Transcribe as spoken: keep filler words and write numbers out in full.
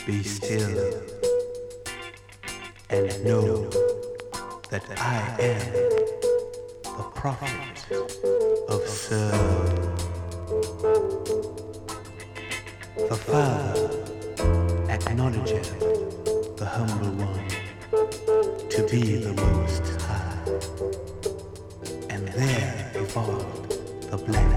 Be still and know that I am the prophet of Sir. The Father acknowledgeth the humble one to be the Most High, and there evolved the black